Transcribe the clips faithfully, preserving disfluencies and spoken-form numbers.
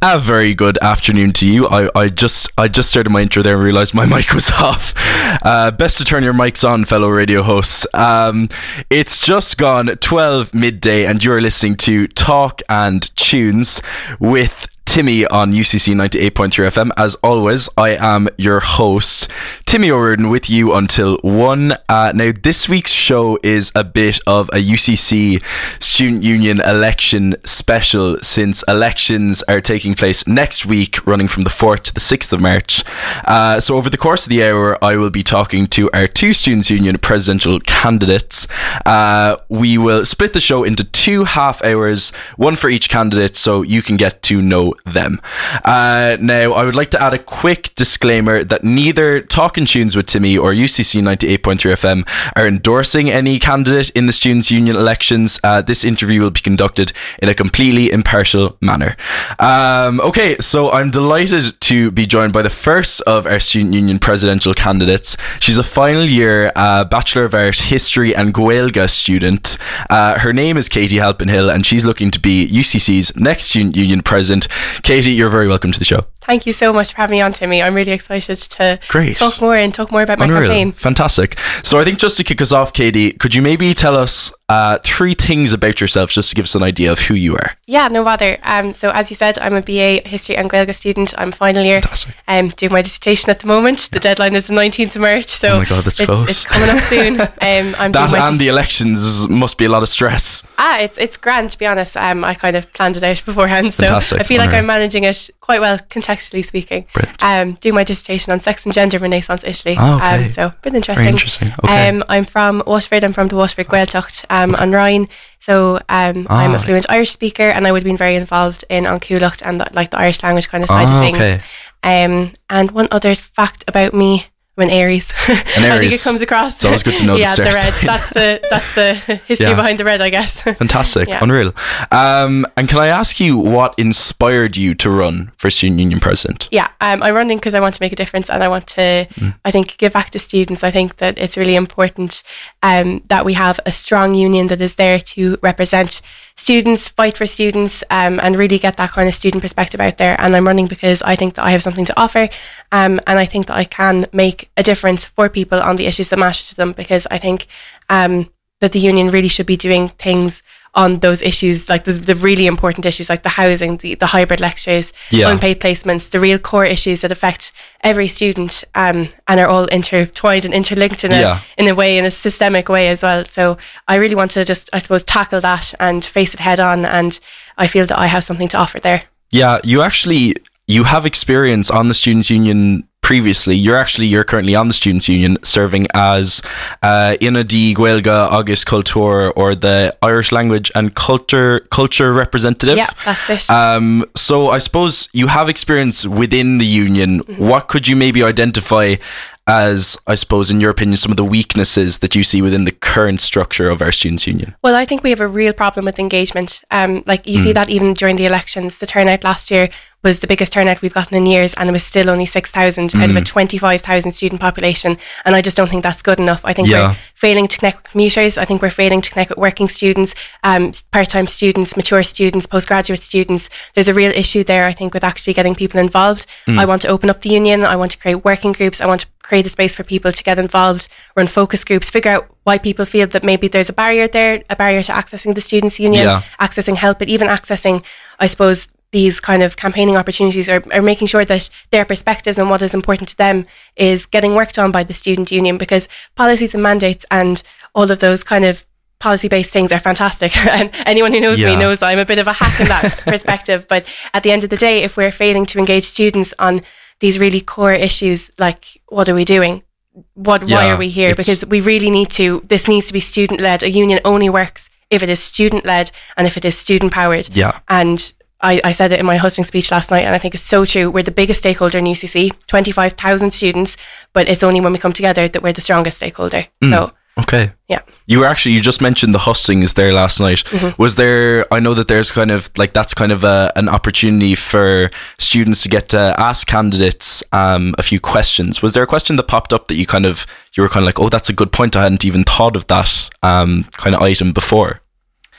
A very good afternoon to you. I, I just I just started my intro there and realised my mic was off. Uh, best to turn your mics on, fellow radio hosts. Um, it's just gone twelve midday and you're listening to Talk and Tunes with Timmy on U C C ninety-eight point three F M. As always, I am your host, Timmy O'Riordan, with you until one. Uh, now, this week's show is a bit of a U C C Student Union election special, since elections are taking place next week, running from the fourth to the sixth of March. Uh, so over the course of the hour, I will be talking to our two Students' Union presidential candidates. Uh, we will split the show into two half hours, one for each candidate, so you can get to know them. Uh, now, I would like to add a quick disclaimer that neither Talking Tunes with Timmy or U C C ninety-eight point three F M are endorsing any candidate in the Students' Union elections. Uh, this interview will be conducted in a completely impartial manner. Um, okay, so I'm delighted to be joined by the first of our Student Union presidential candidates. She's a final year uh, Bachelor of Art History and Gaeilge student. Uh, her name is Katie Halpin-Hill and she's looking to be U C C's next Student Union president. Katie, you're very welcome to the show. Thank you so much for having me on, Timmy. I'm really excited to Great. talk more and talk more about my Unreal. campaign. Fantastic. So I think just to kick us off, Katie, could you maybe tell us uh, three things about yourself just to give us an idea of who you are? Yeah, no bother. Um, so as you said, I'm a B A History and Gaeilge student. I'm final year. Fantastic. Um, doing my dissertation at the moment. The deadline is the nineteenth of March. So oh my God, that's it's, close. it's coming up soon. Um, I'm that doing my and dis- the elections must be a lot of stress. Ah, it's it's grand, to be honest. Um, I kind of planned it out beforehand. So Fantastic. I feel like Unreal. I'm managing it quite well, contextually speaking. Brilliant. Um, doing my dissertation on sex and gender in Renaissance Italy. Oh, okay. Um, so been interesting. Very interesting. Okay. Um, I'm from Waterford. I'm from the Waterford Gaeltacht um, on Rhine. So um, Ah. I'm a fluent Irish speaker, and I would have been very involved in An Cúileacht and the, like the Irish language kind of side Ah, of things. okay. Um, and one other fact about me. I'm an Aries. An I think Aries. it comes across. It's always good to know the yeah, the star red. sign. That's the that's the history Yeah. behind the red, I guess. Fantastic. Yeah. Unreal. Um, and can I ask you what inspired you to run for Student Union president? Yeah, um, I'm running because I want to make a difference and I want to, mm. I think, give back to students. I think that it's really important um, that we have a strong union that is there to represent students, fight for students, um, and really get that kind of student perspective out there. And I'm running because I think that I have something to offer, um, and I think that I can make a difference for people on the issues that matter to them, because I think um, that the union really should be doing things on those issues, like the, the really important issues like the housing, the, the hybrid lectures, Yeah. unpaid placements, the real core issues that affect every student, um, and are all intertwined and interlinked in a, Yeah. in a way, in a systemic way as well. So I really want to just, I suppose, tackle that and face it head on, and I feel that I have something to offer there. Yeah, you actually, you have experience on the Students' Union previously. You're actually, you're currently on the Students' Union serving as uh, Ina di Gaeilge Agus Culture, or the Irish Language and Culture Culture Representative. Yeah, that's it. Um, so I suppose you have experience within the union. Mm-hmm. What could you maybe identify as, I suppose, in your opinion, some of the weaknesses that you see within the current structure of our Students' Union? Well, I think we have a real problem with engagement. Um, like you mm. see that even during the elections. The turnout last year was the biggest turnout we've gotten in years, and it was still only six thousand mm. out of a twenty-five thousand student population. And I just don't think that's good enough. I think yeah. we're failing to connect with commuters. I think we're failing to connect with working students, um, part-time students, mature students, postgraduate students. There's a real issue there, I think, with actually getting people involved. Mm. I want to open up the union. I want to create working groups. I want to create a space for people to get involved, run focus groups, figure out why people feel that maybe there's a barrier there, a barrier to accessing the Students' Union, yeah. accessing help, but even accessing, I suppose, these kind of campaigning opportunities, or, or making sure that their perspectives and what is important to them is getting worked on by the Student Union, because policies and mandates and all of those kind of policy-based things are fantastic. And anyone who knows yeah. me knows I'm a bit of a hack in that perspective. But at the end of the day, if we're failing to engage students on these really core issues, like what are we doing? What? Yeah, why are we here? Because we really need to, this needs to be student-led. A union only works if it is student-led and if it is student-powered. Yeah. And I, I said it in my hosting speech last night, and I think it's so true. We're the biggest stakeholder in U C C, twenty-five thousand students, but it's only when we come together that we're the strongest stakeholder. Mm. So Okay. Yeah. You were actually, you just mentioned the hustings there last night. Mm-hmm. Was there, I know that there's kind of like, that's kind of a, an opportunity for students to get to ask candidates um, a few questions. Was there a question that popped up that you kind of, you were kind of like, oh, that's a good point. I hadn't even thought of that um, kind of item before.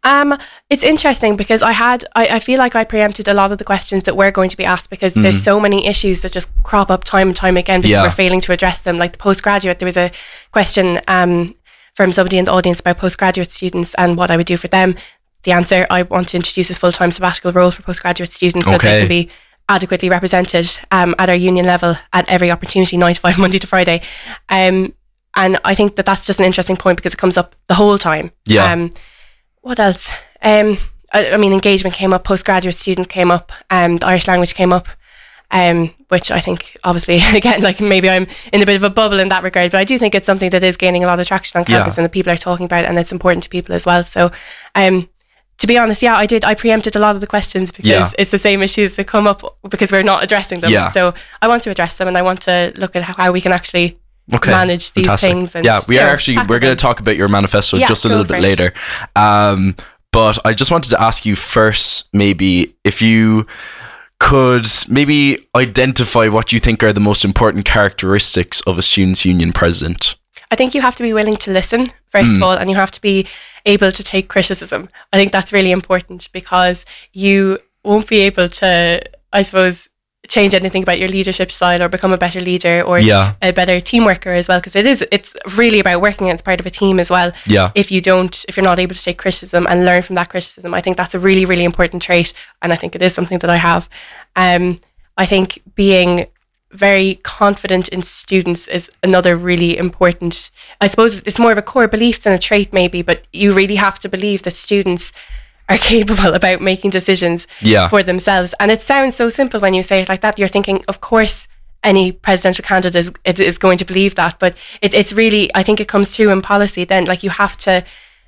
Um, it's interesting because I had, I, I feel like I preempted a lot of the questions that were going to be asked because mm. there's so many issues that just crop up time and time again because yeah. we're failing to address them. Like the postgraduate, there was a question um, from somebody in the audience about postgraduate students and what I would do for them. The answer, I want to introduce a full-time sabbatical role for postgraduate students okay. so they can be adequately represented um, at our union level at every opportunity, nine to five, Monday to Friday. Um, and I think that that's just an interesting point because it comes up the whole time. Yeah. Um, What else? Um, I, I mean, engagement came up, postgraduate students came up, um, the Irish language came up, um, which I think, obviously, again, like maybe I'm in a bit of a bubble in that regard, but I do think it's something that is gaining a lot of traction on campus yeah. and that people are talking about, and it's important to people as well. So, um, to be honest, yeah, I did. I preempted a lot of the questions because yeah. it's the same issues that come up because we're not addressing them. Yeah. So I want to address them, and I want to look at how, how we can actually Okay. manage these Fantastic. things. And, yeah, we are know, actually, we're going to talk about your manifesto yeah, just a little bit it. later. Um, but I just wanted to ask you first, maybe if you could maybe identify what you think are the most important characteristics of a students' union president. I think you have to be willing to listen, first mm. of all, and you have to be able to take criticism. I think that's really important because you won't be able to, I suppose, change anything about your leadership style or become a better leader or yeah. a better team worker as well, because it is it's really about working as part of a team as well. Yeah. If you don't if you're not able to take criticism and learn from that criticism, I think that's a really really important trait, and I think it is something that I have. um I think being very confident in students is another really important, I suppose it's more of a core belief than a trait maybe, but you really have to believe that students are capable about making decisions yeah. for themselves. And it sounds so simple when you say it like that. You're thinking, of course, any presidential candidate is, it is going to believe that. But it, it's really, I think it comes through in policy then. Like you have to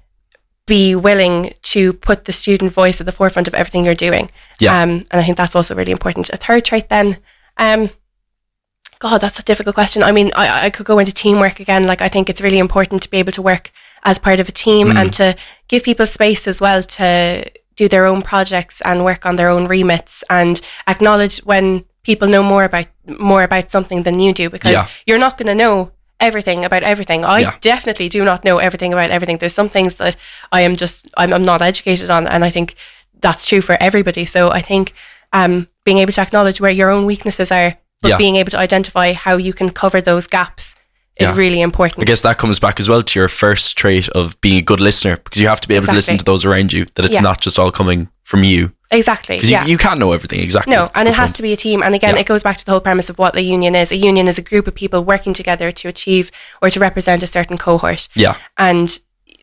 be willing to put the student voice at the forefront of everything you're doing. Yeah. Um, and I think that's also really important. A third trait then, um, God, that's a difficult question. I mean, I, I could go into teamwork again. Like I think it's really important to be able to work as part of a team mm. and to give people space as well to do their own projects and work on their own remits and acknowledge when people know more about more about something than you do, because yeah. you're not going to know everything about everything. I yeah. definitely do not know everything about everything. There's some things that I am just I'm, I'm not educated on, and I think that's true for everybody. So I think um, being able to acknowledge where your own weaknesses are, but yeah. being able to identify how you can cover those gaps is yeah. really important. I guess that comes back as well to your first trait of being a good listener, because you have to be able exactly. to listen to those around you, that it's yeah. not just all coming from you. Exactly. Because yeah. you, you can't know everything, exactly. No, That's and it has point. to be a team. And again, yeah. it goes back to the whole premise of what a union is. A union is a group of people working together to achieve or to represent a certain cohort. Yeah. And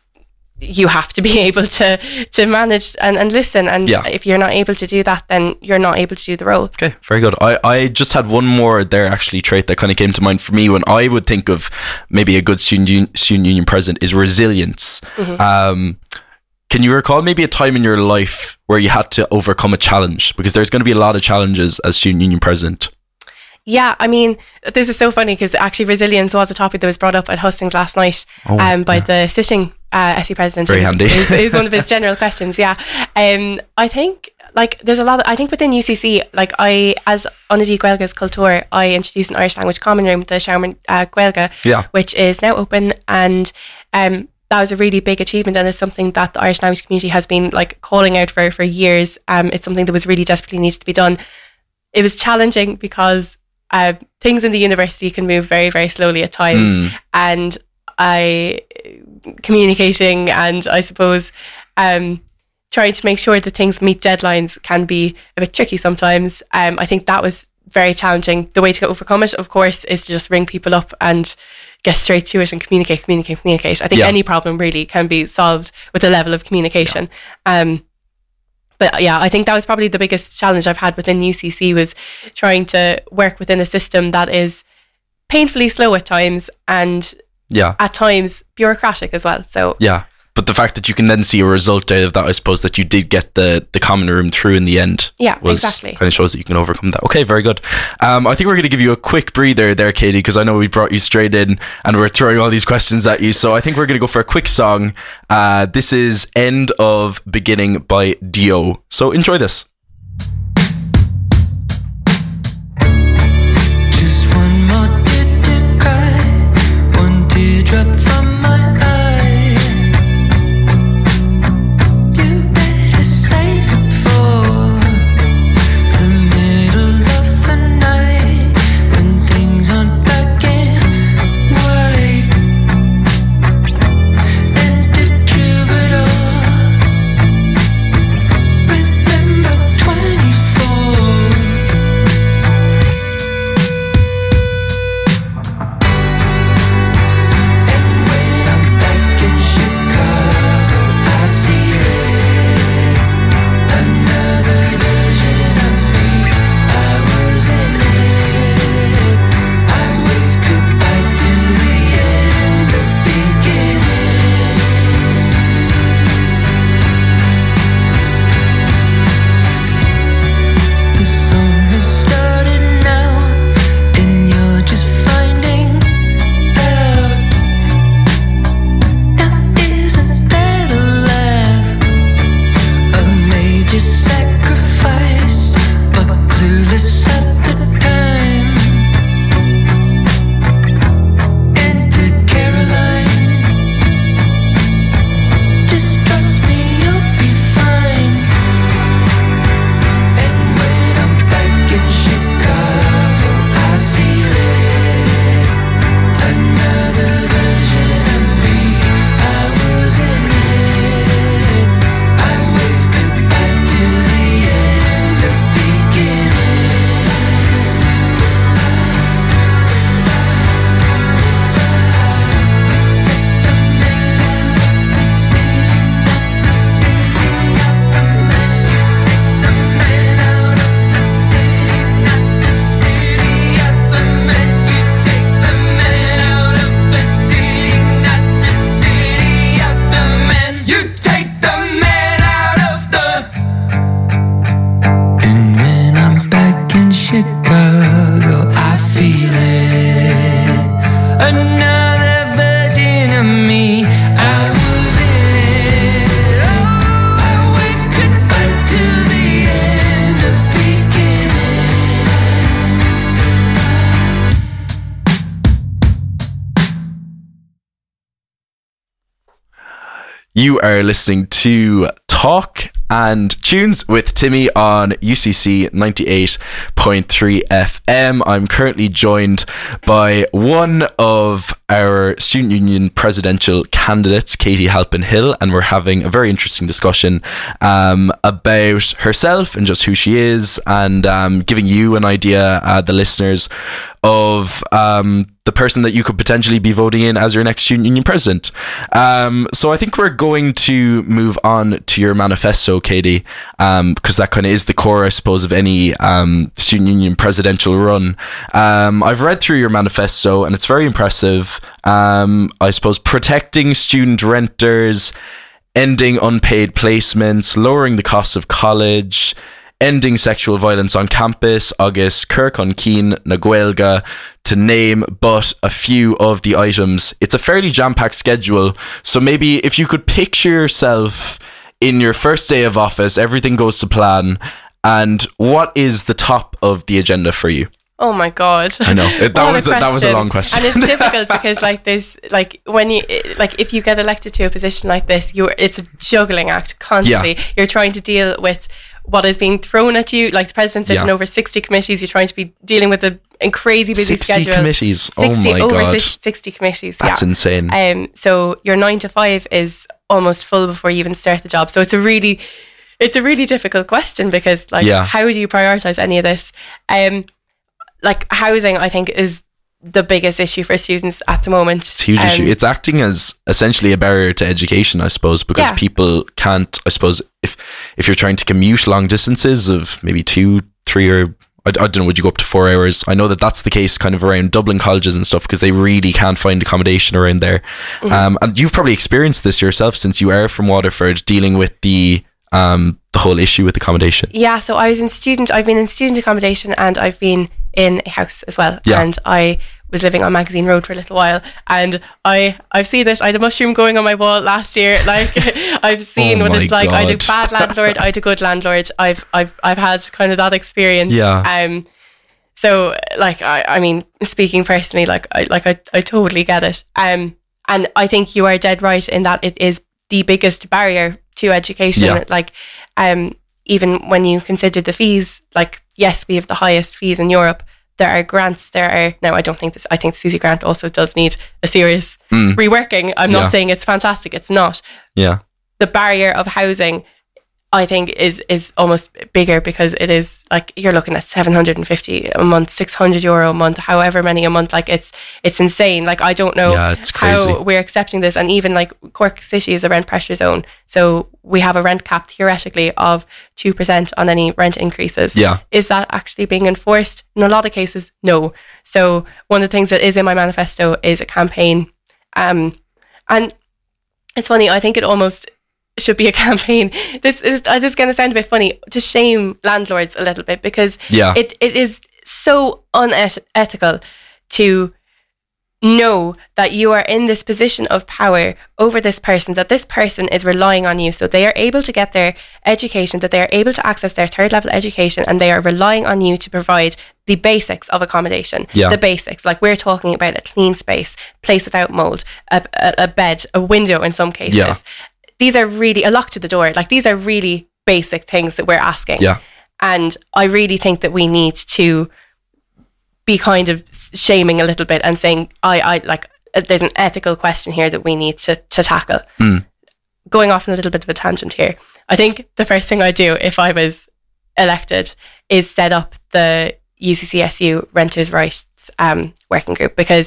you have to be able to to manage and, and listen. And yeah. if you're not able to do that, then you're not able to do the role. Okay, very good. I, I just had one more there, actually, trait that kind of came to mind for me when I would think of maybe a good student, un- student union president is resilience. Mm-hmm. Um, can you recall maybe a time in your life where you had to overcome a challenge? Because there's going to be a lot of challenges as student union president. Yeah, I mean, this is so funny because actually resilience was a topic that was brought up at Hustings last night oh, um, by yeah. the sitting uh, S U president. Very handy. It was, it was one of his general questions, yeah. Um, I think, like, there's a lot of, I think within U C C, like, I, as Unadi Gaelga's Culture, I introduced an Irish language common room, the Seomra uh, Gaelga, yeah. which is now open, and um, that was a really big achievement, and it's something that the Irish language community has been, like, calling out for for years. Um, it's something that was really desperately needed to be done. It was challenging because Uh, things in the university can move very, very slowly at times. Mm. And I, communicating and I suppose um, trying to make sure that things meet deadlines can be a bit tricky sometimes. Um, I think that was very challenging. The way to overcome it, of course, is to just ring people up and get straight to it and communicate, communicate, communicate. I think yeah. any problem really can be solved with a level of communication. Yeah. Um, But yeah, I think that was probably the biggest challenge I've had within U C C, was trying to work within a system that is painfully slow at times and yeah. at times bureaucratic as well. So yeah, but the fact that you can then see a result out of that, I suppose, that you did get the, the common room through in the end. Yeah, was exactly. Kind of shows that you can overcome that. Okay, very good. Um, I think we're going to give you a quick breather there, Katie, because I know we brought you straight in and we're throwing all these questions at you. So I think we're going to go for a quick song. Uh, this is End of Beginning by Dio. So enjoy this. Just one more tear to cry, one teardrop from my eye. You You are listening to Talk and Tunes with Timmy on U C C ninety-eight point three F M. I'm currently joined by one of our Student Union presidential candidates, Katie Halpin Hill, and we're having a very interesting discussion um, about herself and just who she is, and um, giving you an idea, uh, the listeners, of um, the person that you could potentially be voting in as your next Student Union president. Um, so I think we're going to move on to your manifesto, Katie, um, because that kind of is the core, I suppose, of any um, Student Union presidential run. Um, I've read through your manifesto and it's very impressive. Um, I suppose protecting student renters, ending unpaid placements, lowering the cost of college, ending sexual violence on campus, agus Kirk on Keen, na Gaeilge, to name but a few of the items. It's a fairly jam-packed schedule, so maybe if you could picture yourself in your first day of office, everything goes to plan, and what is the top of the agenda for you? Oh my God. I know. It, that was a, that was a long question. And it's difficult because like there's like when you like if you get elected to a position like this, you're it's a juggling act constantly. Yeah. You're trying to deal with what is being thrown at you. Like the president sits yeah. in over sixty committees. You're trying to be dealing with a, a crazy busy sixty schedule. committees. sixty, oh my over God. sixty committees. That's yeah. insane. Um, so your nine to five is almost full before you even start the job. So it's a really, it's a really difficult question because like, yeah. how do you prioritize any of this? Um, like housing, I think, is the biggest issue for students at the moment. It's a huge um, issue. It's acting as essentially a barrier to education, I suppose, because yeah. people can't, I suppose, if if you're trying to commute long distances of maybe two, three, or I, I don't know, would you go up to four hours? I know that that's the case kind of around Dublin colleges and stuff because they really can't find accommodation around there. Mm-hmm. Um, and you've probably experienced this yourself since you are from Waterford, dealing with the um the whole issue with accommodation. Yeah, so I was in student, I've been in student accommodation and I've been in a house as well. Yeah. And I was living on Magazine Road for a little while and I, I've seen it. I had a mushroom going on my wall last year. Like I've seen oh what it's like. God. I had a bad landlord, I had a good landlord. I've I've I've had kind of that experience. Yeah. Um so like I, I mean, speaking personally, like I like I, I totally get it. Um and I think you are dead right in that it is the biggest barrier to education. Yeah. Like um even when you consider the fees, like yes, we have the highest fees in Europe. There are grants, there are, now I don't think this, I think the Susie grant also does need a serious mm. reworking. I'm not yeah. saying it's fantastic, it's not. Yeah. The barrier of housing, I think, is is almost bigger because it is like you're looking at seven hundred fifty a month, six hundred euro a month, however many a month. Like it's it's insane. Like I don't know yeah, it's crazy. how we're accepting this. And even like Cork City is a rent pressure zone. So we have a rent cap theoretically of two percent on any rent increases. Yeah. Is that actually being enforced? In a lot of cases, no. So one of the things that is in my manifesto is a campaign. Um, and it's funny, I think it almost should be a campaign. This is this is going to sound a bit funny, to shame landlords a little bit because yeah. it, it is so unethical to know that you are in this position of power over this person, that this person is relying on you so they are able to get their education, that they are able to access their third level education, and they are relying on you to provide the basics of accommodation. Yeah. The basics, like we're talking about a clean space, place without mold, a, a, a bed, a window in some cases. Yeah. These are really, a lock to the door, like these are really basic things that we're asking. Yeah. And I really think that we need to be kind of shaming a little bit and saying, I, I like, there's an ethical question here that we need to, to tackle. Mm. Going off on a little bit of a tangent here, I think the first thing I'd do if I was elected is set up the U C C S U Renters' Rights um, Working Group, because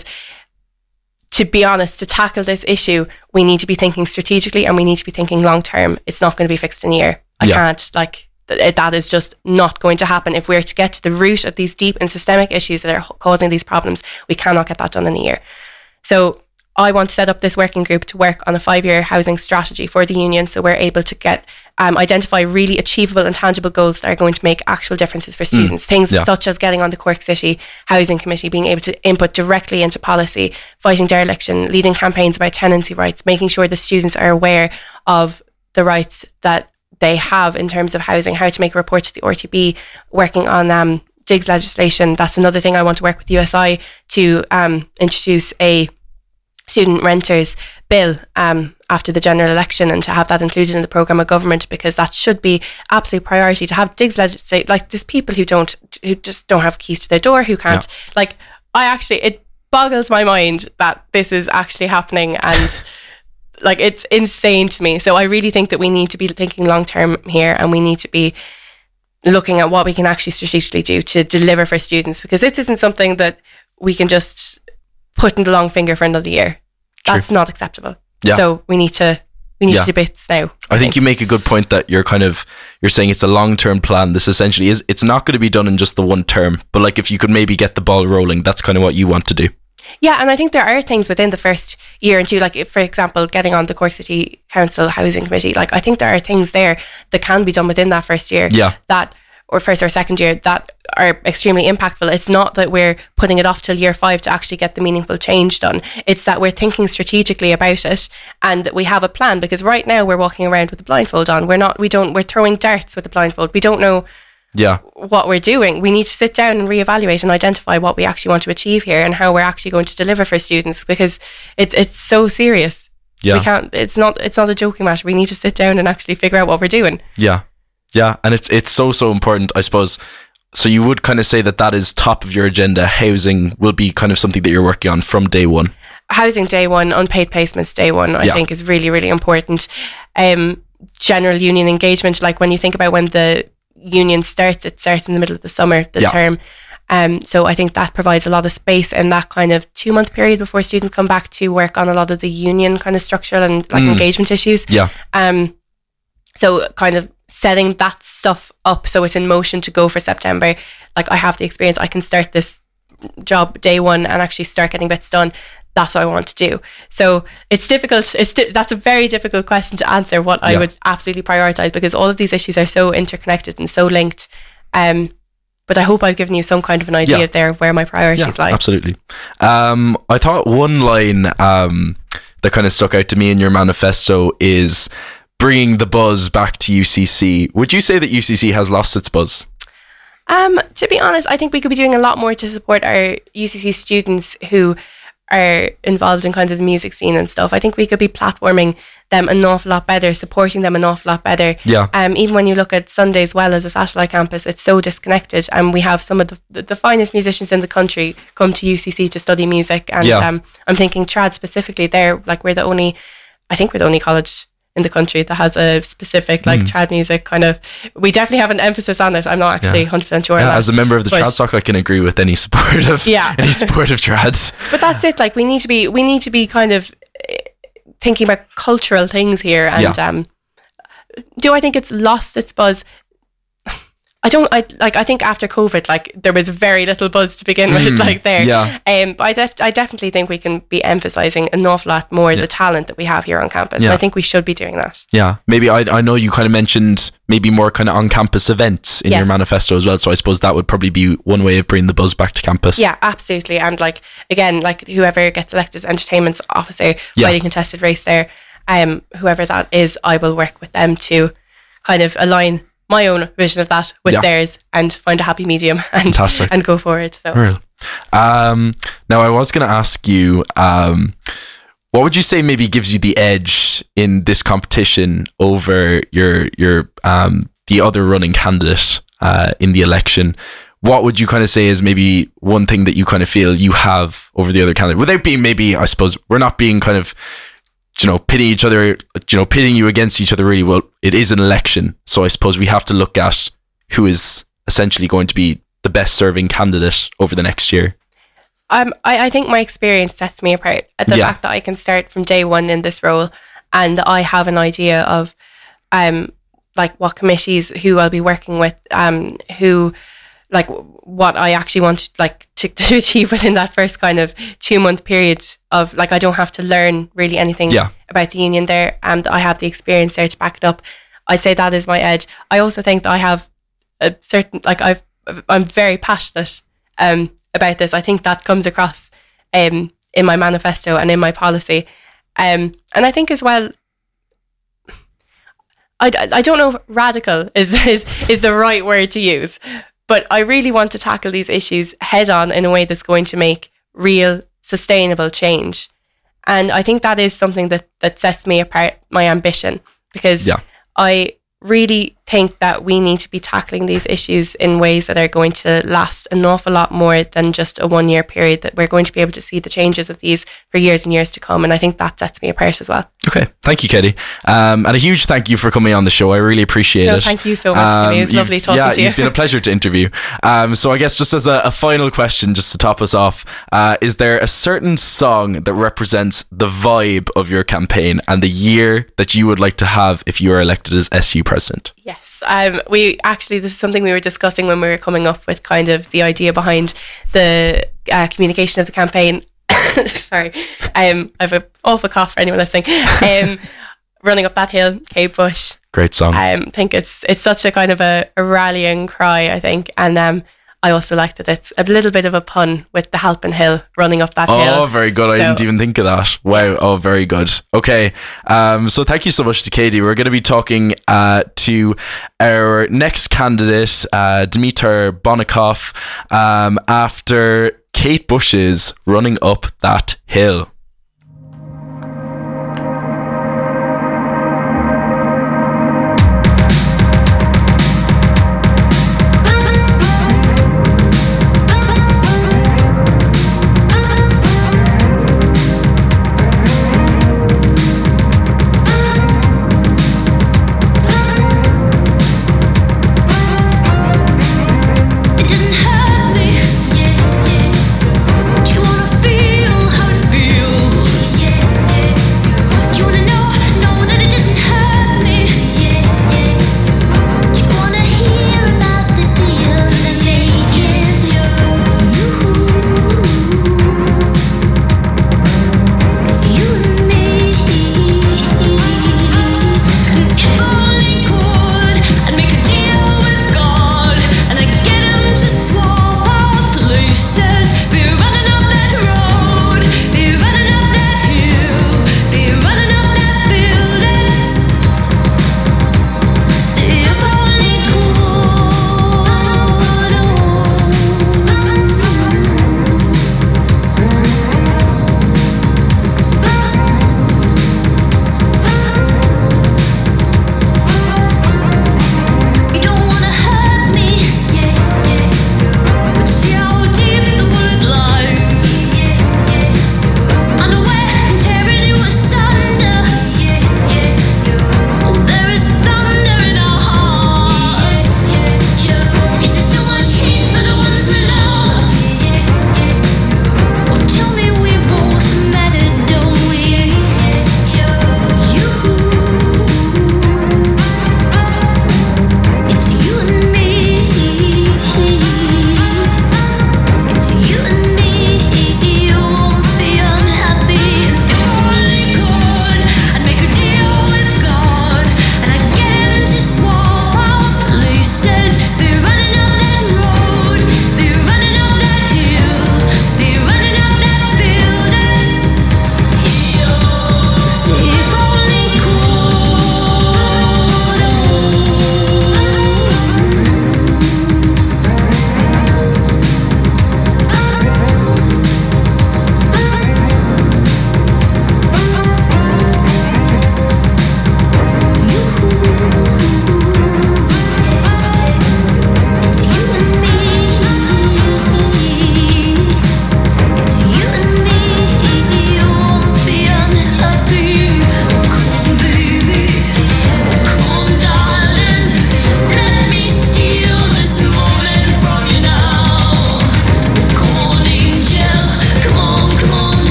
to be honest, to tackle this issue, we need to be thinking strategically and we need to be thinking long term. It's not going to be fixed in a year. I yeah. can't, like, th- that is just not going to happen. If we're to get to the root of these deep and systemic issues that are causing these problems, we cannot get that done in a year. So I want to set up this working group to work on a five-year housing strategy for the union, so we're able to get um, identify really achievable and tangible goals that are going to make actual differences for students. Mm, Things yeah. such as getting on the Cork City Housing Committee, being able to input directly into policy, fighting dereliction, leading campaigns about tenancy rights, making sure the students are aware of the rights that they have in terms of housing, how to make a report to the R T B, working on um, D I Gs legislation. That's another thing I want to work with U S I to um, introduce a student renters bill um, after the general election, and to have that included in the programme of government, because that should be absolute priority. To have digs legislate, like there's people who don't, who just don't have keys to their door, who can't, yeah. like I actually, it boggles my mind that this is actually happening, and like it's insane to me. So I really think that we need to be thinking long term here, and we need to be looking at what we can actually strategically do to deliver for students, because this isn't something that we can just put in the long finger for another year. True. That's not acceptable. Yeah. So we need to we need yeah. to do bits now. I, I think. think you make a good point that you're kind of you're saying it's a long-term plan. This essentially is, it's not going to be done in just the one term, but like if you could maybe get the ball rolling, that's kind of what you want to do. Yeah, and I think there are things within the first year and two, like if, for example, getting on the Cork City Council Housing Committee, like I think there are things there that can be done within that first year. Yeah. That or first or second year that are extremely impactful. It's not that we're putting it off till year five to actually get the meaningful change done. It's that we're thinking strategically about it, and that we have a plan, because right now we're walking around with a blindfold on. We're not, we don't, we're throwing darts with a blindfold. We don't know yeah. what we're doing. We need to sit down and reevaluate and identify what we actually want to achieve here and how we're actually going to deliver for students, because it's, it's so serious. Yeah. We can't, it's not, it's not a joking matter. We need to sit down and actually figure out what we're doing. Yeah. Yeah, and it's it's so, so important, I suppose. So you would kind of say that that is top of your agenda. Housing will be kind of something that you're working on from day one. Housing day one, unpaid placements day one, I yeah. think is really, really important. Um, general union engagement, like when you think about when the union starts, it starts in the middle of the summer, the yeah. term. Um, so I think that provides a lot of space in that kind of two month period before students come back to work on a lot of the union kind of structural and like mm. engagement issues. Yeah. Um, so kind of setting that stuff up so it's in motion to go for September. Like I have the experience, I can start this job day one and actually start getting bits done. That's what I want to do. So it's difficult. It's di- that's a very difficult question to answer, what yeah. I would absolutely prioritize, because all of these issues are so interconnected and so linked. Um, but I hope I've given you some kind of an idea yeah. there of where my priorities yeah, lie. Absolutely. Um, I thought one line um, that kind of stuck out to me in your manifesto is bringing the buzz back to U C C. Would you say that U C C has lost its buzz? Um, to be honest, I think we could be doing a lot more to support our U C C students who are involved in kind of the music scene and stuff. I think we could be platforming them an awful lot better, supporting them an awful lot better. Yeah. Um, even when you look at Sunday as well as a satellite campus, it's so disconnected, and we have some of the, the, the finest musicians in the country come to U C C to study music. And yeah. um, I'm thinking trad specifically there, like we're the only, I think we're the only college in the country that has a specific like mm. trad music kind of, we definitely have an emphasis on it. I'm not actually yeah. one hundred percent sure. Yeah, that, as a member of the trad sock, I can agree with any support of yeah. any support of trads. But that's it. Like we need to be, we need to be kind of thinking about cultural things here. And yeah. um, do I think it's lost its buzz? I don't, I like, I think after COVID, like there was very little buzz to begin with, mm, like there. Yeah. Um, but I, def- I definitely think we can be emphasising an awful lot more yeah. the talent that we have here on campus. Yeah. And I think we should be doing that. Yeah. Maybe I, I know you kind of mentioned maybe more kind of on campus events in yes. your manifesto as well. So I suppose that would probably be one way of bringing the buzz back to campus. Yeah, absolutely. And like, again, like whoever gets elected as entertainment officer, yeah. fighting contested race there, um, whoever that is, I will work with them to kind of align my own vision of that with yeah. theirs and find a happy medium and Fantastic. and go for it. So, Real. Um, now I was going to ask you, um, what would you say maybe gives you the edge in this competition over your your um, the other running candidate uh, in the election? What would you kind of say is maybe one thing that you kind of feel you have over the other candidate, without being maybe, I suppose, we're not being kind of, you know, pitting each other, you know, pitting you against each other really well. It is an election. So I suppose we have to look at who is essentially going to be the best serving candidate over the next year. Um, I, I think my experience sets me apart. The yeah. fact that I can start from day one in this role and I have an idea of um, like what committees, who I'll be working with, um, who, like what I actually want like to, to achieve within that first kind of two month period of like, I don't have to learn really anything yeah. about the union there, and I have the experience there to back it up. I'd say that is my edge. I also think that I have a certain, like I've, I'm very passionate um, about this. I think that comes across um, in my manifesto and in my policy. Um, and I think as well, I, I don't know if radical is, is, is the right word to use, but I really want to tackle these issues head on in a way that's going to make real, sustainable change. And I think that is something that, that sets me apart, my ambition, because Yeah. I really think that we need to be tackling these issues in ways that are going to last an awful lot more than just a one year period, that we're going to be able to see the changes of these for years and years to come. And I think that sets me apart as well. Okay, thank you, Katie. Um, and a huge thank you for coming on the show. I really appreciate No, it. thank you so much, Jimmy. It's you've- lovely talking yeah, to you. It's been a pleasure to interview. Um, so I guess just as a, a final question, just to top us off, uh, is there a certain song that represents the vibe of your campaign and the year that you would like to have if you are elected as S U president? Yes, um, we actually, this is something we were discussing when we were coming up with kind of the idea behind the uh, communication of the campaign. Sorry, um, I have an awful cough for anyone listening. Um, Running Up That Hill, Kate Bush. Great song. Um, I think it's it's such a kind of a, a rallying cry, I think. And um, I also like that it's a little bit of a pun with the Halpin Hill, running up that hill. Oh, very good. I So- didn't even think of that. Wow. Oh, very good. Okay. Um, so thank you so much to Katie. We're going to be talking uh, to our next candidate, uh, Dimitar Bonikov, um, after Kate Bush's Running Up That Hill. It doesn't hurt me, yeah, yeah. Do you wanna feel how it feels?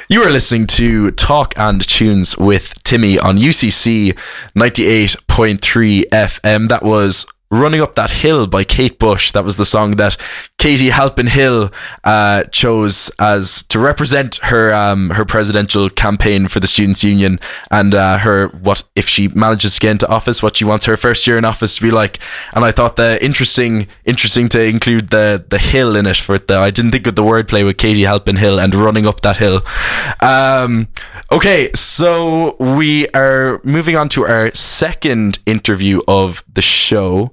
You are listening to Talk and Tunes with Timmy on U C C ninety-eight point three F M. That was Running Up That Hill by Kate Bush. That was the song that Katie Halpin Hill uh, chose as to represent her um, her presidential campaign for the Students' Union, and uh, her what if she manages to get into office, what she wants her first year in office to be like. And I thought that interesting interesting to include the the hill in it for the. I didn't think of the wordplay with Katie Halpin Hill and Running Up That Hill. Um, okay, so we are moving on to our second interview of the show.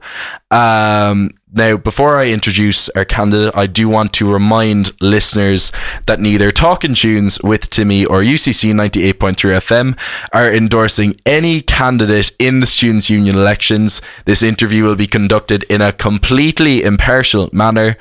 Um, now, before I introduce our candidate, I do want to remind listeners that neither Talkin' Tunes with Timmy or U C C ninety-eight point three F M are endorsing any candidate in the Students' Union elections. This interview will be conducted in a completely impartial manner.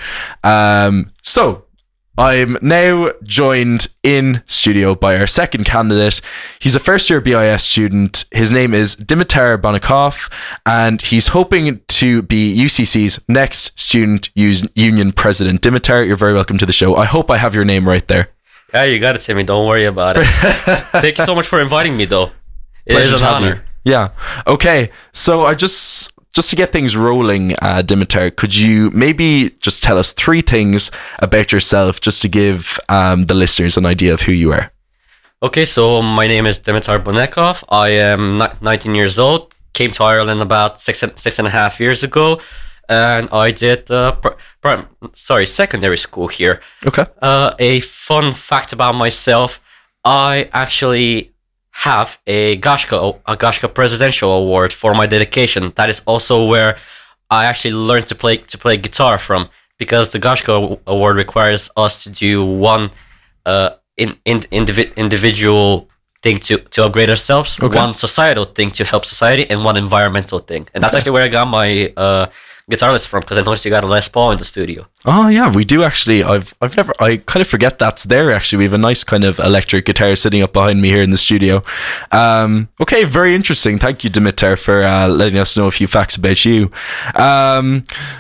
Um, so, I'm now joined in studio by our second candidate. He's a first year B I S student. His name is Dimitar Bonakov, and he's hoping to be U C C's next student union president. Dimitar, you're very welcome to the show. I hope I have your name right there. Yeah, you got it, Timmy. Don't worry about it. Thank you so much for inviting me, though. It Pleasure is an honor. You. Yeah. Okay. So I just... Just to get things rolling, uh, Dimitar, could you maybe just tell us three things about yourself just to give um, the listeners an idea of who you are? Okay, so my name is Dimitar Bonakov. I am nineteen years old, came to Ireland about six and, six and a half years ago, and I did uh, pr- pr- sorry secondary school here. Okay. Uh, a fun fact about myself, I actually have a Gashka a Gashka Presidential Award for my dedication. That is also where I actually learned to play to play guitar from, because the Gashka Award requires us to do one uh in, in indivi- individual thing to, to upgrade ourselves, okay. one societal thing to help society, and one environmental thing. And that's okay. actually where I got my uh guitar list from, because I noticed you got a Les Paul in the studio. Oh yeah, we do actually. I've I've never. I kind of forget that's there. Actually, we have a nice kind of electric guitar sitting up behind me here in the studio. Um, okay, very interesting. Thank you, Dimitar, for uh, letting us know a few facts about you. Um,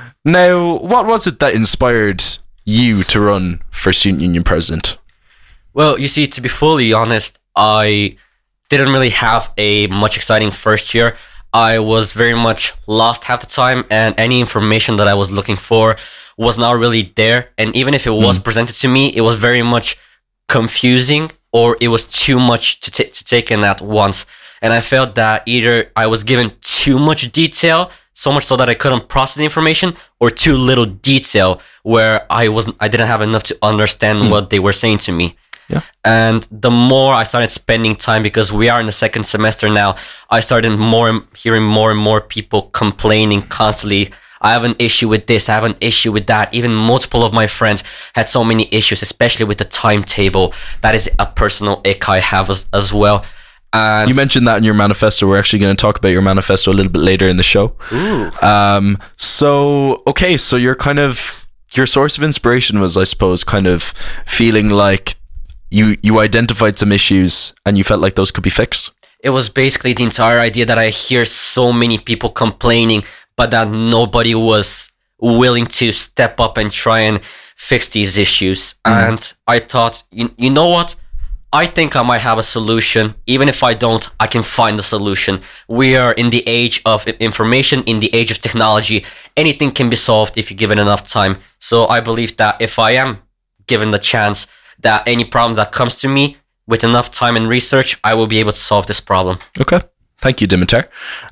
now, what was it that inspired you to run for student union president? Well, you see, to be fully honest, I didn't really have a much exciting first year. I was very much lost half the time, and any information that I was looking for was not really there. And even if it was mm. presented to me, it was very much confusing, or it was too much to, t- to take in at once. And I felt that either I was given too much detail, so much so that I couldn't process the information, or too little detail where I wasn't, I didn't have enough to understand mm. what they were saying to me. Yeah. And the more I started spending time, because we are in the second semester now, I started more hearing more and more people complaining constantly. I have an issue with this, I have an issue with that. Even multiple of my friends had so many issues, especially with the timetable. That is a personal ick I have as, as well. And you mentioned that in your manifesto. We're actually going to talk about your manifesto a little bit later in the show. Ooh. Um, so, okay, so you're kind of, your source of inspiration was, I suppose, kind of feeling like You you identified some issues and you felt like those could be fixed? It was basically the entire idea that I hear so many people complaining, but that nobody was willing to step up and try and fix these issues. Mm. And I thought, you, you know what? I think I might have a solution. Even if I don't, I can find a solution. We are in the age of information, in the age of technology. Anything can be solved if you give it enough time. So I believe that if I am given the chance, that any problem that comes to me with enough time and research, I will be able to solve this problem. Okay. Thank you, Dimitar.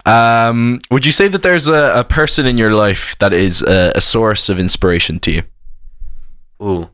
Um, would you say that there's a, a person in your life that is a, a source of inspiration to you? Ooh.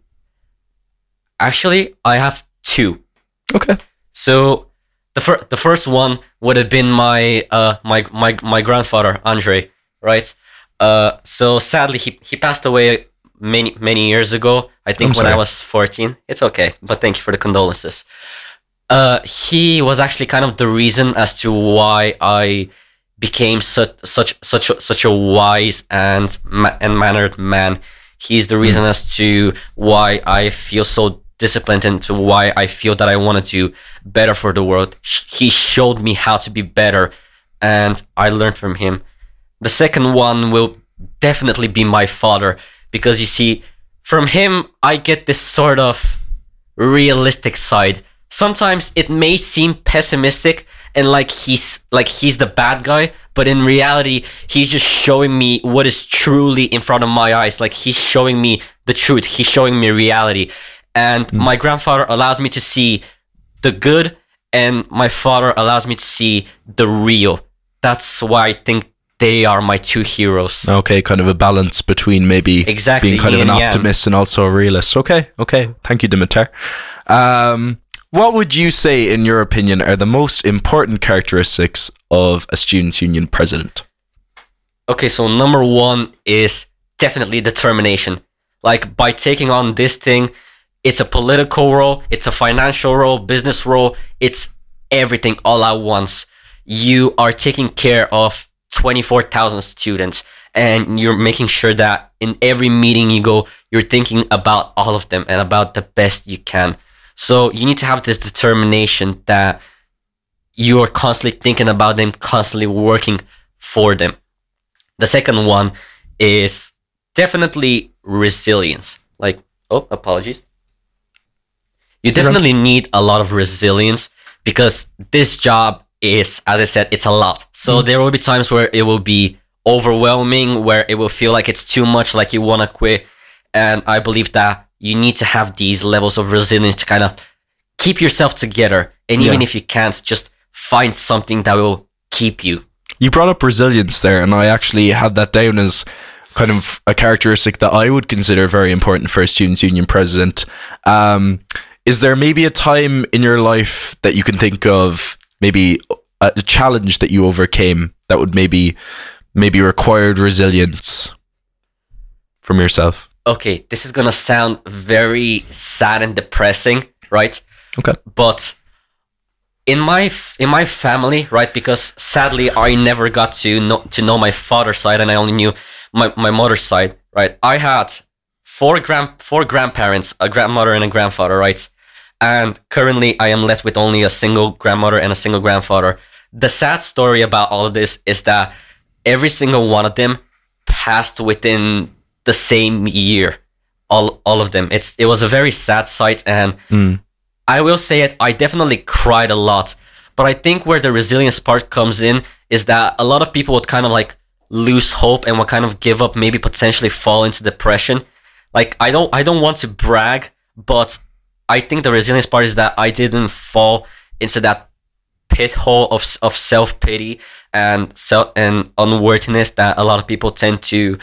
Actually, I have two. Okay. So the fir- the first one would have been my uh my my my grandfather, Andre, right? Uh so sadly he he passed away many many years ago. I think when I was fourteen. It's okay, but thank you for the condolences. Uh, he was actually kind of the reason as to why I became such such such a, such a wise and ma- and mannered man. He's the reason mm. as to why I feel so disciplined, and to why I feel that I want to do better for the world. He showed me how to be better, and I learned from him. The second one will definitely be my father, because you see, from him I get this sort of realistic side sometimes it may seem pessimistic and like he's like he's the bad guy, but in reality, he's just showing me what is truly in front of my eyes. Like he's showing me the truth. He's showing me reality. And mm. my grandfather allows me to see the good, and my father allows me to see the real. That's why I think they are my two heroes. Okay, kind of a balance between maybe exactly, being kind of an yin and optimist and also a realist. Okay, okay. Thank you, Dimitar. Um, what would you say, in your opinion, are the most important characteristics of a Students' Union president? Okay, so number one is definitely determination. Like, by taking on this thing, it's a political role, it's a financial role, business role, it's everything all at once. You are taking care of twenty-four thousand students, and you're making sure that in every meeting you go, you're thinking about all of them and about the best you can. So you need to have this determination that you are constantly thinking about them, constantly working for them. The second one is definitely resilience. Like, oh, apologies. You definitely need a lot of resilience because this job is, as I said, it's a lot. So mm. there will be times where it will be overwhelming, where it will feel like it's too much, like you want to quit. And I believe that you need to have these levels of resilience to kind of keep yourself together. And even yeah. if you can't, just find something that will keep you. You brought up resilience there, and I actually had that down as kind of a characteristic that I would consider very important for a Students' Union president. Um, is there maybe a time in your life that you can think of, maybe a challenge that you overcame that would maybe maybe required resilience from yourself? Okay, this is gonna sound very sad and depressing, right? Okay. But in my in my family, right, because sadly I never got to know to know my father's side, and I only knew my, my mother's side, right? I had four grand four grandparents, a grandmother and a grandfather, right? And currently I am left with only a single grandmother and a single grandfather. The sad story about all of this is that every single one of them passed within the same year. All all of them. It's it was a very sad sight, and mm. I will say it, I definitely cried a lot. But I think where the resilience part comes in is that a lot of people would kind of like lose hope and would kind of give up, maybe potentially fall into depression. Like I don't I don't want to brag, but I think the resilience part is that I didn't fall into that pit hole of of self-pity and self and unworthiness that a lot of people tend to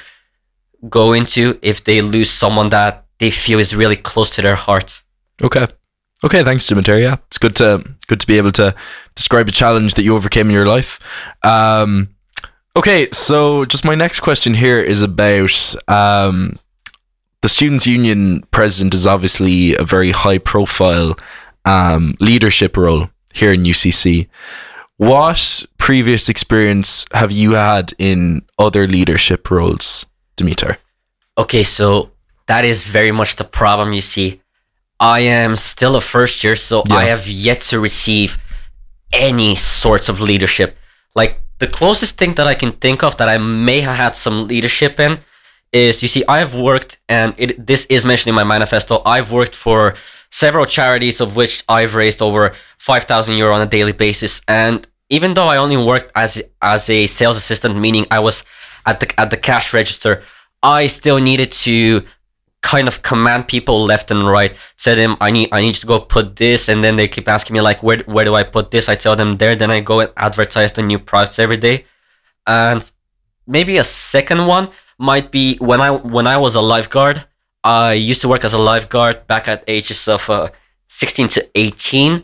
go into if they lose someone that they feel is really close to their heart. Okay. Okay, thanks, Dimitar. Yeah, it's good to good to be able to describe a challenge that you overcame in your life. Um, okay, so just my next question here is about um, the Students' Union president is obviously a very high-profile um, leadership role here in U C C. What previous experience have you had in other leadership roles, Dimitar? Okay, so that is very much the problem, you see. I am still a first year, so yeah. I have yet to receive any sorts of leadership. Like, the closest thing that I can think of that I may have had some leadership in is, you see, I've worked, and it, this is mentioned in my manifesto, I've worked for several charities of which I've raised over five thousand euro on a daily basis. And even though I only worked as as a sales assistant, meaning I was at the at the cash register, I still needed to kind of command people left and right. Tell them I need I need to go put this, and then they keep asking me like, where where do I put this? I tell them there, then I go and advertise the new products every day. And maybe a second one might be when I when I was a lifeguard. I used to work as a lifeguard back at ages of uh, sixteen to eighteen,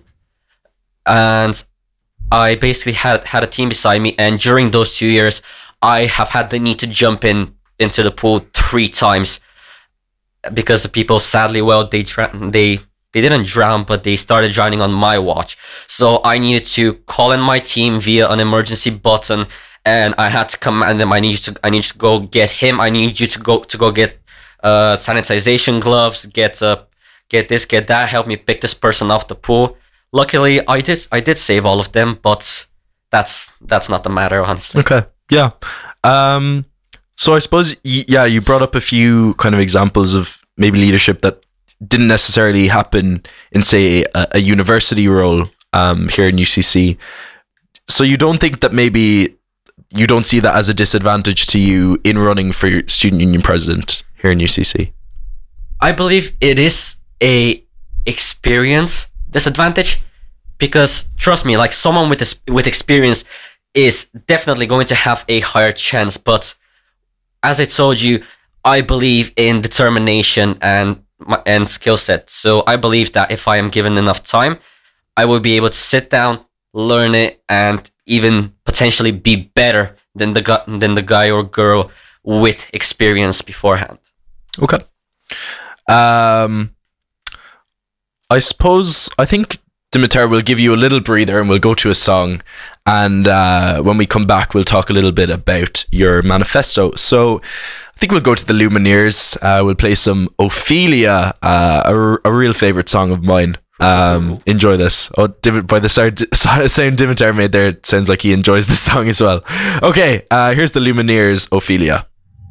and I basically had had a team beside me. And during those two years, I have had the need to jump in into the pool three times because the people, sadly, well, they they they didn't drown, but they started drowning on my watch. So I needed to call in my team via an emergency button, and I had to command them. I need you to I need you to go get him. I need you to go to go get uh, sanitization gloves. Get uh, get this, get that. Help me pick this person off the pool. Luckily, I did I did save all of them, but that's that's not the matter, honestly. Okay, yeah. Um, so I suppose, yeah, you brought up a few kind of examples of maybe leadership that didn't necessarily happen in, say, a, a university role um, here in U C C. So you don't think that maybe you don't see that as a disadvantage to you in running for your student union president here in U C C? I believe it is a experience disadvantage, because trust me, like someone with this, with experience is definitely going to have a higher chance. But as I told you, I believe in determination and and skill set. So I believe that if I am given enough time, I will be able to sit down, learn it, and even potentially be better than the guy, than the guy or girl with experience beforehand. Okay. Um, I suppose, I think Dimitar will give you a little breather and we'll go to a song. And uh, when we come back, we'll talk a little bit about your manifesto. So I think we'll go to the Lumineers. Uh, we'll play some Ophelia, uh, a, a real favourite song of mine. Um, enjoy this. Oh, Dim- by the sound, sound Dimitar made there, it sounds like he enjoys the song as well. Okay, uh, here's the Lumineers, Ophelia.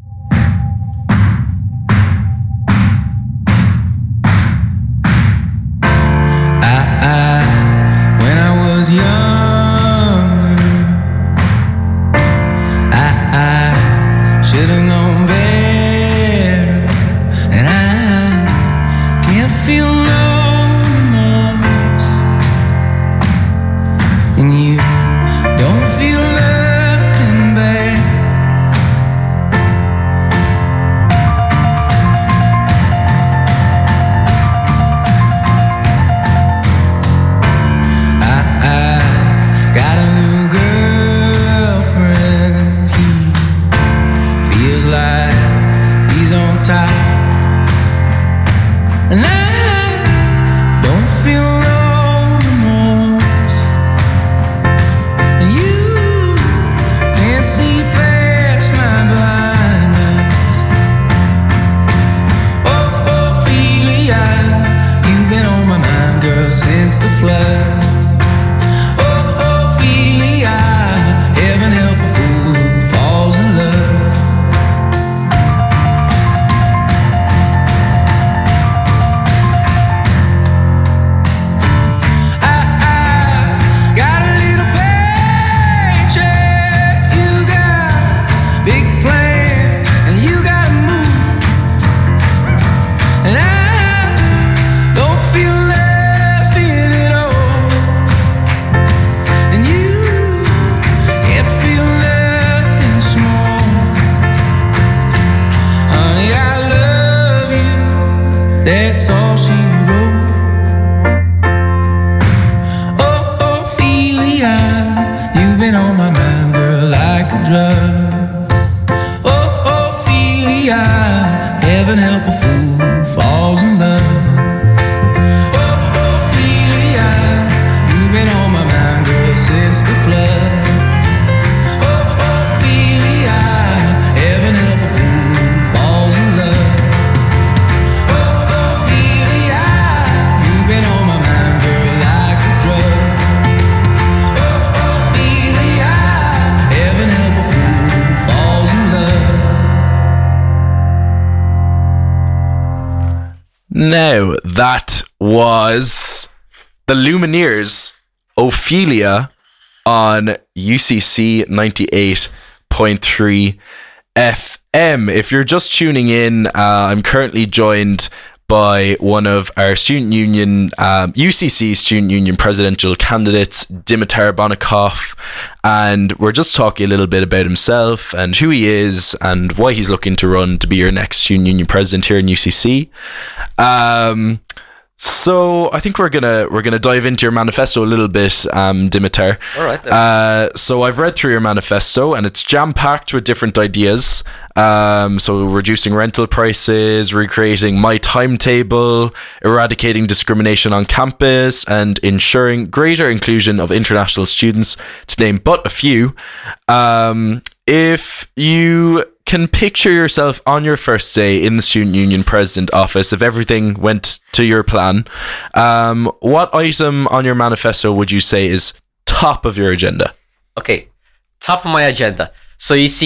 That's all she wrote. Oh, Ophelia, you've been on my mind, girl, like a drug. Oh, Ophelia, heaven help a fool who falls in love. Oh, Ophelia, you've been on my mind, girl, since the flood. Oh, Ophelia, heaven help a fool who falls in love. Now, that was the Lumineers, Ophelia, on U C C ninety-eight point three F M. If you're just tuning in, uh, I'm currently joined by one of our student union, um, U C C student union presidential candidates, Dimitar Bonikov, and we're just talking a little bit about himself and who he is and why he's looking to run to be your next student union president here in U C C. Um, so I think we're gonna we're gonna dive into your manifesto a little bit, um, Dimitar. All right. Then. Uh, so I've read through your manifesto and it's jam packed with different ideas. Um, so reducing rental prices, recreating my timetable, eradicating discrimination on campus, and ensuring greater inclusion of international students, to name but a few. Um, if you can picture yourself on your first day in the student union president office, if everything went to your plan, um, what item on your manifesto would you say is top of your agenda? Okay, top of my agenda. So you see,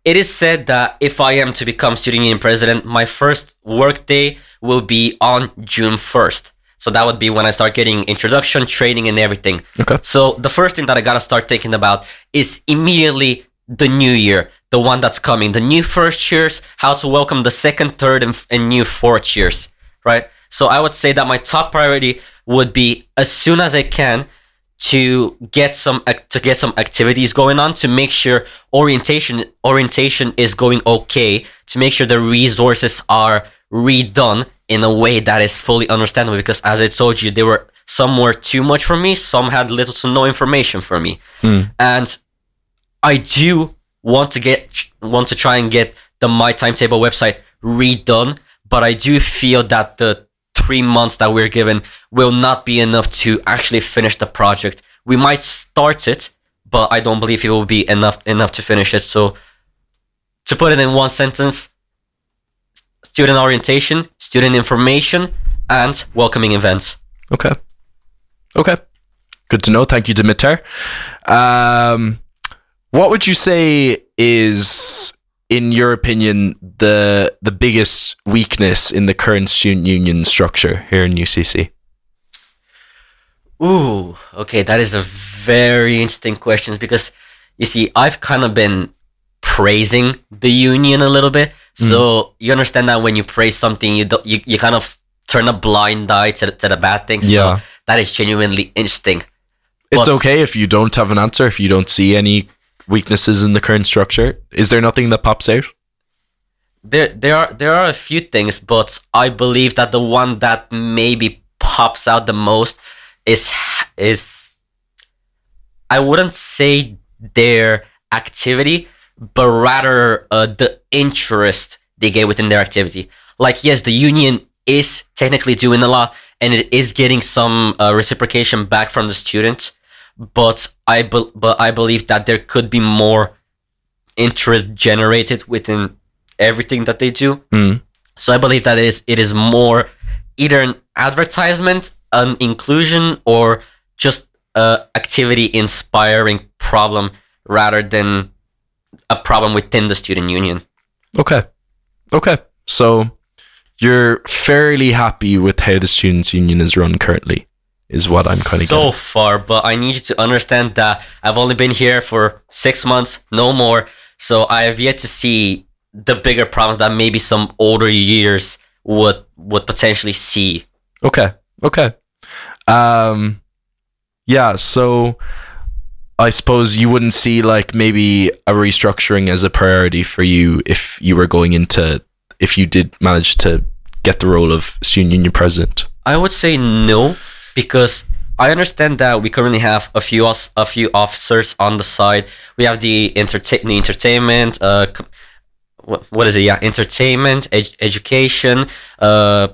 it is said that if I am to become student union president, my first work day will be on June first. So that would be when I start getting introduction, training, and everything. Okay. So the first thing that I gotta start thinking about is immediately the new year, the one that's coming, the new first years, how to welcome the second, third, and, and new fourth years, right? So I would say that my top priority would be as soon as I can to get some to get some activities going on, to make sure orientation orientation is going okay, to make sure the resources are redone in a way that is fully understandable, because as I told you, they were some were too much for me, some had little to no information for me. Mm. And I do want to get want to try and get the My Timetable website redone, but I do feel that the three months that we're given will not be enough to actually finish the project. We might start it, but I don't believe it will be enough enough to finish it. So to put it in one sentence, student orientation, student information, and welcoming events. Okay. Okay. Good to know. Thank you, Dimitar. Um, what would you say is, in your opinion, the the biggest weakness in the current student union structure here in U C C? Ooh, okay, that is a very interesting question, because you see, I've kind of been praising the union a little bit. So mm. you understand that when you praise something, you don't, you, you kind of turn a blind eye to, to the bad things. Yeah. So that is genuinely interesting. It's But- okay if you don't have an answer, if you don't see any weaknesses in the current structure. Is there nothing that pops out? There, there are there are a few things, but I believe that the one that maybe pops out the most is is I wouldn't say their activity, but rather uh, the interest they get within their activity. Like, yes, the union is technically doing a lot, and it is getting some uh, reciprocation back from the students, but I be- but I believe that there could be more interest generated within everything that they do. Mm. So I believe that it is it is more either an advertisement, an inclusion, or just a activity inspiring problem rather than a problem within the student union. Okay. Okay. So you're fairly happy with how the students' union is run currently, is what I'm kind of so getting. far, but I need you to understand that I've only been here for six months, no more. So I have yet to see the bigger problems that maybe some older years would would potentially see. Okay. Okay. Um, yeah. So I suppose you wouldn't see like maybe a restructuring as a priority for you if you were going into, if you did manage to get the role of student union president. I would say no, because I understand that we currently have a few os- a few officers on the side. We have the entertain the entertainment, uh, com- what what is it? Yeah, entertainment, ed- education. Uh,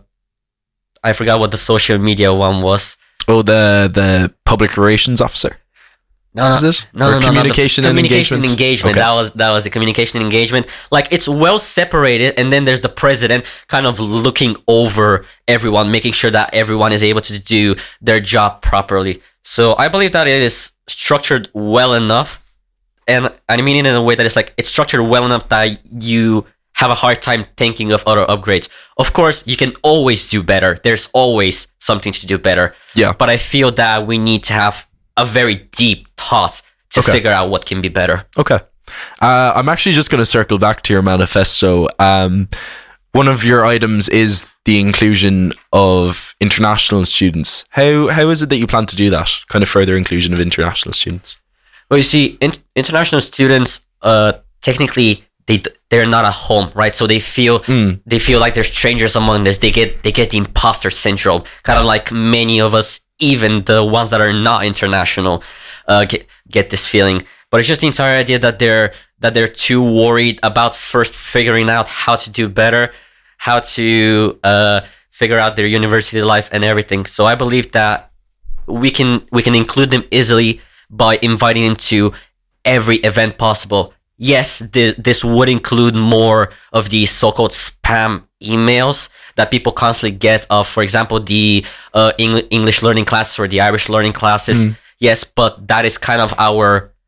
I forgot what the social media one was. Oh, the the public relations officer. No, Is no, it? no, Or no, no, no, communication the and communication engagement? engagement. Okay. That was that was the communication and engagement. Like, it's well separated, and then there's the president kind of looking over everyone, making sure that everyone is able to do their job properly. So I believe that it is structured well enough, and I mean it in a way that it's like it's structured well enough that you have a hard time thinking of other upgrades. Of course, you can always do better. There's always something to do better. Yeah. But I feel that we need to have a very deep thought to Okay. figure out what can be better. Okay. Uh, I'm actually just going to circle back to your manifesto. Um, one of your items is the inclusion of international students. How How is it that you plan to do that? Kind of further inclusion of international students? Well, you see, in- international students, uh, technically, they d- they're not at home, right? So they feel Mm. they feel like they're strangers among this. They get they get the imposter syndrome, kind of like many of us, even the ones that are not international, uh, get get this feeling. But it's just the entire idea that they're that they're too worried about first figuring out how to do better, how to uh, figure out their university life and everything. So I believe that we can we can include them easily by inviting them to every event possible. Yes, th- this would include more of these so-called spam emails that people constantly get of, for example, the uh, Eng- English learning classes or the Irish learning classes. Mm. Yes, but that is kind of our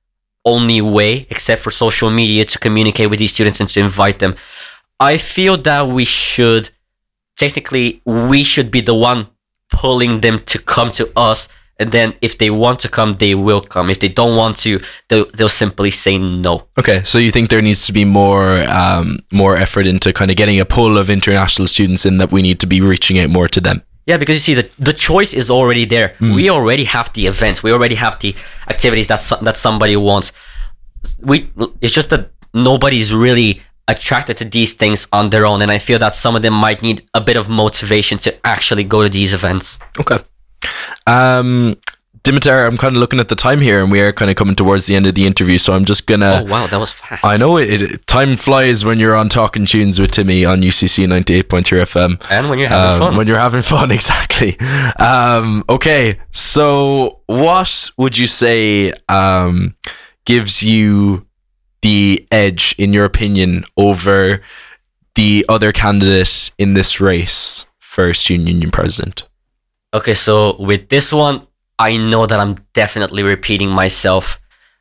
only way, except for social media, to communicate with these students and to invite them. I feel that we should, technically, we should be the one pulling them to come to us. And then if they want to come, they will come. If they don't want to, they'll, they'll simply say no. Okay, so you think there needs to be more um, more effort into kind of getting a pull of international students in, that we need to be reaching out more to them? Yeah, because you see, the, the choice is already there. Mm. We already have the events. We already have the activities that, so, that somebody wants. We It's just that nobody's really attracted to these things on their own. And I feel that some of them might need a bit of motivation to actually go to these events. Okay. Um, Dimitar, I'm kind of looking at the time here, and we are kind of coming towards the end of the interview, so I'm just gonna... Oh wow, that was fast. I know, it, it time flies when you're on Talking Tunes with Timmy on U C C ninety-eight point three F M. And when you're having um, fun. When you're having fun, exactly. Um, okay, so what would you say um, gives you the edge, in your opinion, over the other candidate in this race for Student Union President? Okay, so with this one, I know that I'm definitely repeating myself,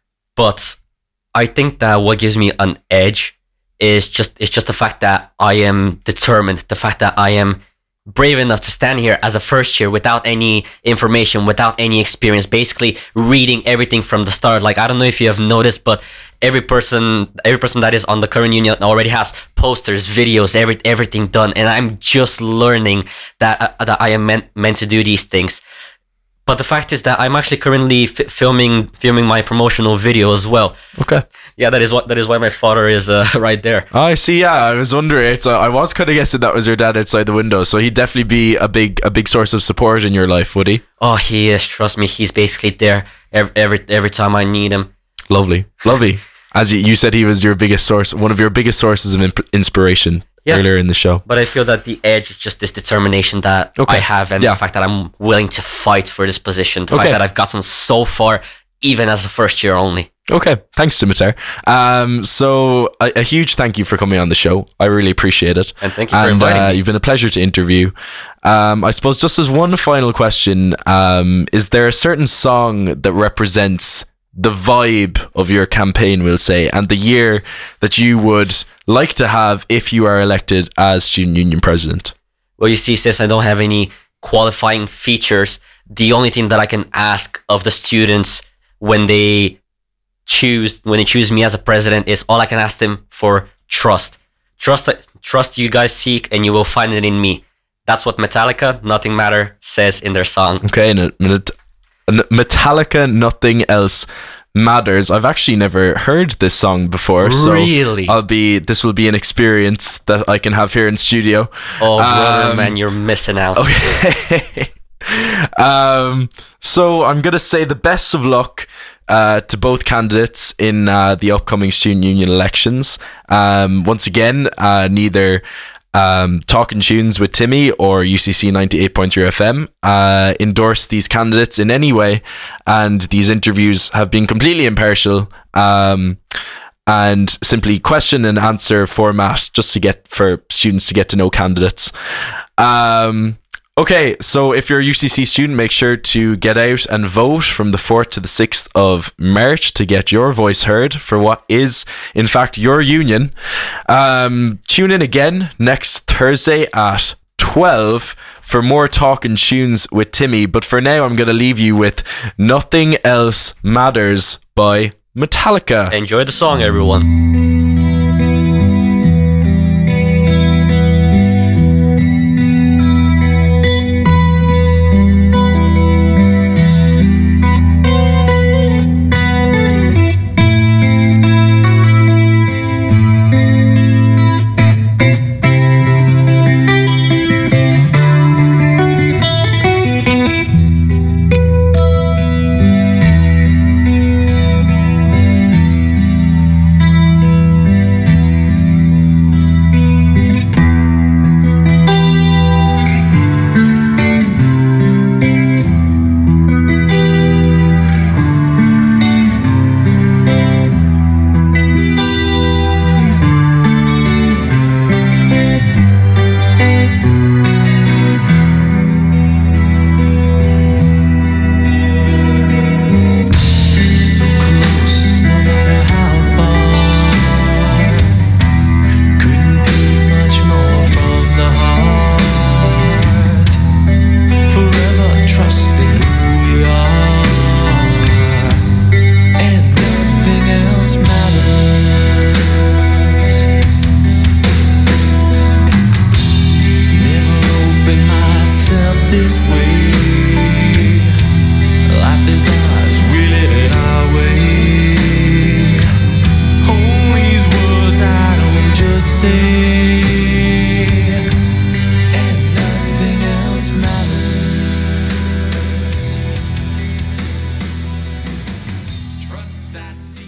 but I think that what gives me an edge is just it's just the fact that I am determined, the fact that I am brave enough to stand here as a first year without any information, without any experience, basically reading everything from the start. Like, I don't know if you have noticed, but every person every person that is on the current union already has posters, videos, every, everything done, and I'm just learning that uh, that I am meant meant to do these things. But the fact is that I'm actually currently f- filming filming my promotional video as well. Okay. Yeah, that is what that is why my father is uh, right there. Oh, I see. Yeah, I was wondering. It's uh, I was kind of guessing that was your dad outside the window. So he'd definitely be a big a big source of support in your life, would he? Oh, he is. Trust me, he's basically there every every, every time I need him. Lovely, lovely. As you, you said, he was your biggest source, one of your biggest sources of imp- inspiration. Yeah. Earlier in the show. But I feel that the edge is just this determination that okay. I have, and yeah. the fact that I'm willing to fight for this position, the okay. fact that I've gotten so far, even as a first year only. Okay, thanks, Dimitar. Um, so a, a huge thank you for coming on the show. I really appreciate it. And thank you for and, inviting uh, me. You've been a pleasure to interview. Um, I suppose just as one final question, um, is there a certain song that represents the vibe of your campaign, we'll say, and the year that you would like to have if you are elected as Student Union President? Well, you see, since I don't have any qualifying features, the only thing that I can ask of the students when they choose when they choose me as a president is all I can ask them for: trust. Trust trust you guys seek, and you will find it in me. That's what Metallica, Nothing Matter, says in their song. Okay, in a minute. Metallica, Nothing Else Matters. I've actually never heard this song before, so really? I'll be this will be an experience that I can have here in studio. Oh, brother, um, man, you're missing out. Okay. um, so I'm gonna say the best of luck uh, to both candidates in uh, the upcoming Student Union elections. Um, once again, uh, neither Um, Talking Tunes with Timmy or U C C ninety-eight point three F M uh, endorse these candidates in any way, and these interviews have been completely impartial um, and simply question and answer format, just to get for students to get to know candidates. Um, Okay, so if you're a U C C student, make sure to get out and vote from the fourth to the sixth of March to get your voice heard for what is, in fact, your union. Um, tune in again next Thursday at twelve for more Talking Tunes with Timmy. But for now, I'm going to leave you with Nothing Else Matters by Metallica. Enjoy the song, everyone. Despacito.